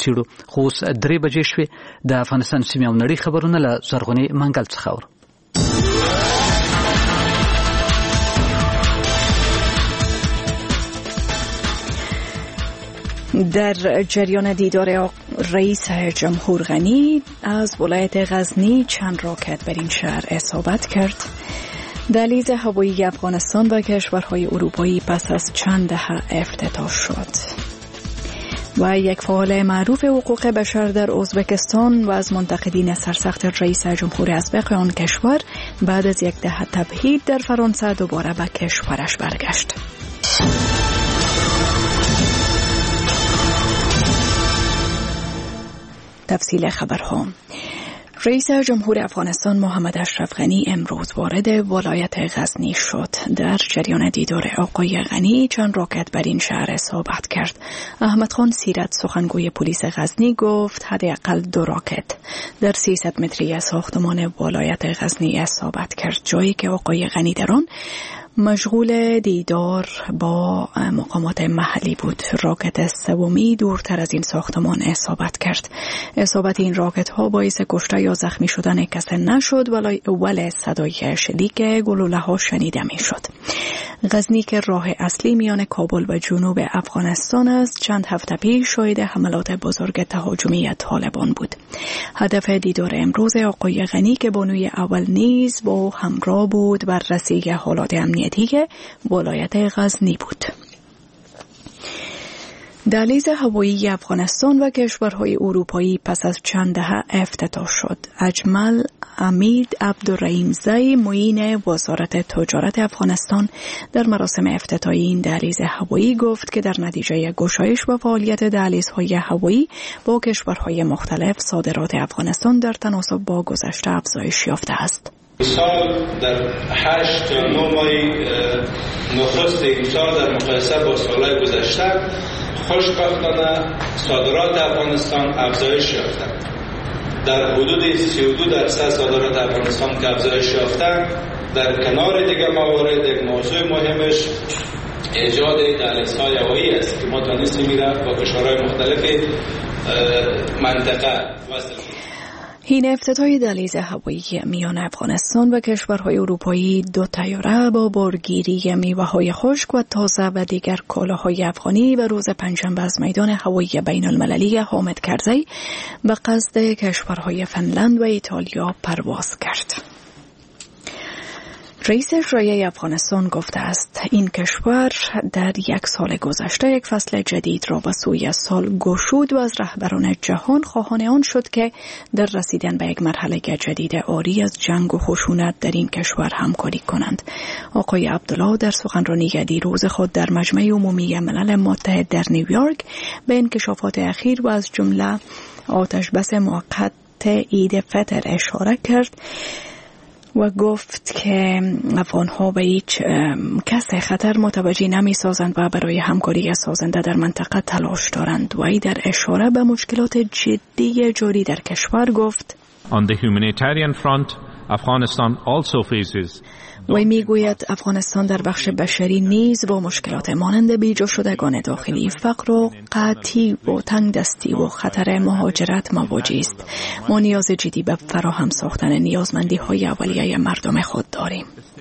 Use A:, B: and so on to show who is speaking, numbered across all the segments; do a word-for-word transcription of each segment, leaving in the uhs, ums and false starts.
A: څیړو. خو اوس درې بجې شوې. د افغانستان سیمې او نړۍ خبرونه له زرغونې منګل څخه اورو.
B: در جریان دیدار رئیس جمهور غنی از ولایت غزنی چند راکت بر این شهر اصابت کرد. دهلیز هوایی افغانستان و کشورهای اروپایی پس از چند دهه افتتاح شد. و یک فعال معروف حقوق بشر در ازبکستان و از منتقدین سرسخت رئیس جمهور اسبق آن کشور بعد از یک دهه تبعید در فرانسه دوباره به کشورش برگشت. تفصیل خبرها. رئیس جمهور افغانستان محمد اشرف غنی امروز وارد ولایت غزنی شد. در جریان دیدار آقای غنی چند راکت بر این شهر اصابت کرد. احمد خان سیرت سخنگوی پلیس غزنی گفت حداقل دو راکت در سیصد متری از ساختمان ولایت غزنی اصابت کرد، جایی که آقای غنی در آن مشغول دیدار با مقامات محلی بود. راکت سومی دورتر از این ساختمان اصابت کرد. اصابت این راکت ها باعث کشته یا زخمی شدن کسی نشد، ولی صدای شلیک گلوله ها شنیده می شد. غزنی که راه اصلی میان کابل و جنوب افغانستان است، چند هفته پیش شاهد حملات بزرگ تهاجمی طالبان بود. هدف دیدار امروز آقای غنی که بانوی اول نیز با همراه بود بررسی حالات امنیتی ولایت غزنی بود. دهلیز هوایی افغانستان و کشورهای اروپایی پس از چند دهه افتتاح شد. اجمل امید عبدالرحیم زی معین وزارت تجارت افغانستان در مراسم افتتاحی این دهلیز هوایی گفت که در نتیجه گشایش و فعالیت دهلیزهای هوایی با کشورهای مختلف صادرات افغانستان در تناسب با گذشته افزایش یافته است.
C: سال در هشت تا نه ماه نخست این سال در مقایسه با سالهای گذشته خوشبختانه صادرات افغانستان افزایش یافته. در حدود سی و دو درصد صادرات افغانستان که افزایش یافته. در کنار دیگر موارد یک موضوع مهمش ایجاد دهلیزهای هوایی است که ما توانستیم میره با کشورهای مختلف منطقه وصل.
B: این افتتاح دهلیز هوایی میان افغانستان و کشورهای اروپایی دو طیاره با بارگیری میوه‌های خشک و تازه و دیگر کالاهای افغانی و روز پنجشنبه از میدان هوایی بین المللی حامد کرزی به قصد کشورهای فنلند و ایتالیا پرواز کرد. رئیس اجرایی افغانستان گفته است این کشور در یک سال گذشته یک فصل جدید را به سوی سال گشود و از رهبران جهان خواهان آن شد که در رسیدن به یک مرحله جدید عاری از جنگ و خشونت در این کشور همکاری کنند. آقای عبدالله در سخنرانی دیروز خود در مجمع عمومی ملل متحد در نیویورک به انکشافات اخیر و از جمله آتش بس موقت عید فطر اشاره کرد و گفت که افغان‌ها به هیچ کس خطر متوجه نمی سازند و برای همکاری سازنده در منطقه تلاش دارند. و ای در اشاره به مشکلات جدی جاری در کشور گفت
D: On the humanitarian front, Afghanistan also faces
B: وی میگوید افغانستان در بخش بشری نیز با مشکلات مانند بیجا شدگان داخلی، فقر و قحطی و تنگ دستی و خطر مهاجرت مواجه است. ما نیاز جدی به فراهم ساختن نیازمندی های اولیه مردم خود داریم.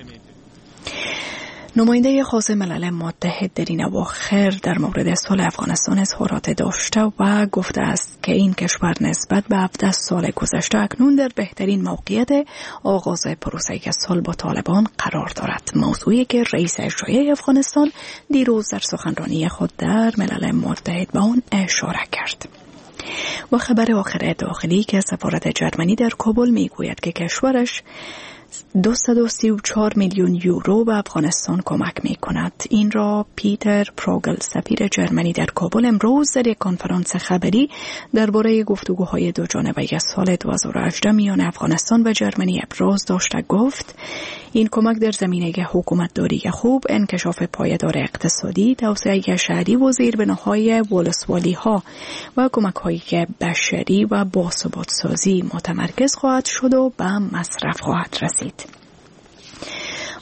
B: نماینده خاص ملل متحد در این اواخر در مورد صلح افغانستان اظهارات داشته و گفته است که این کشور نسبت به هفده سال گذشته اکنون در بهترین موقعیت آغاز پروسه صلح با طالبان قرار دارد. موضوعی که رئیس اجرایی افغانستان دیروز در سخنرانی خود در ملل متحد به آن اشاره کرد. و خبر آخر داخلی که سفارت جرمنی در کابل میگوید که کشورش دویست و سی و چهار میلیون یورو به افغانستان کمک می کند. این را پیتر پروگل سفیر جرمنی در کابل امروز در یک کنفرانس خبری درباره گفتگوهای دو جانبه سال دو هزار و هجده میان افغانستان و جرمنی ابراز داشته گفت این کمک در زمینه حکومتداری خوب، انکشاف پایدار اقتصادی، توسعه شهری و زیربناهای ولسوالی ها و کمک های بشری و باثبات سازی متمرکز خواهد شد و به مصرف خواهد رسید.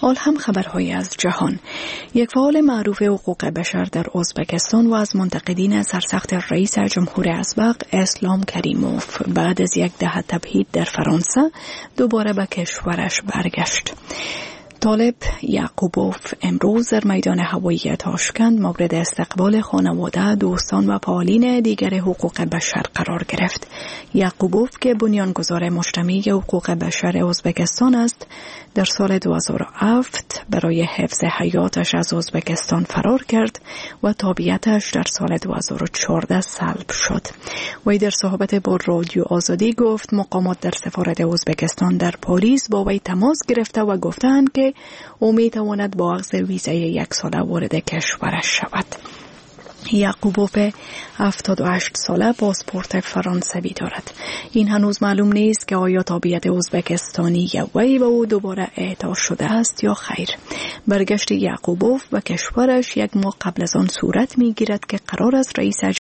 B: حال هم خبرهایی از جهان. یک فعال معروف حقوق بشر در ازبکستان و از منتقدین سرسخت رئیس جمهور اسبق اسلام کریموف بعد از یک دهه تبعید در فرانسه دوباره به کشورش برگشت. طالب یعقوبوف امروز در میدان هوایی تاشکند مورد استقبال خانواده، دوستان و فعالین دیگر حقوق بشر قرار گرفت. یعقوبوف که بنیانگذار مجتمع حقوق بشر ازبکستان است، در سال دو هزار و هفت برای حفظ حیاتش از ازبکستان فرار کرد و تابعیتش در سال دو هزار و چهارده سلب شد. وی در صحبت با رادیو آزادی گفت مقامات در سفارت ازبکستان در پاریس با وی تماس گرفته و گفتند که او می تواند با اخذ ویزای یک ساله وارد کشورش شود. یعقوبوف هفتاد و هشت ساله پاسپورت فرانسوی دارد. این هنوز معلوم نیست که آیا تابعیت ازبکستانی وی و او دوباره اعطا شده است یا خیر. برگشت یعقوبوف و کشورش یک ماه قبل از آن صورت می گیرد که قرار است رئیس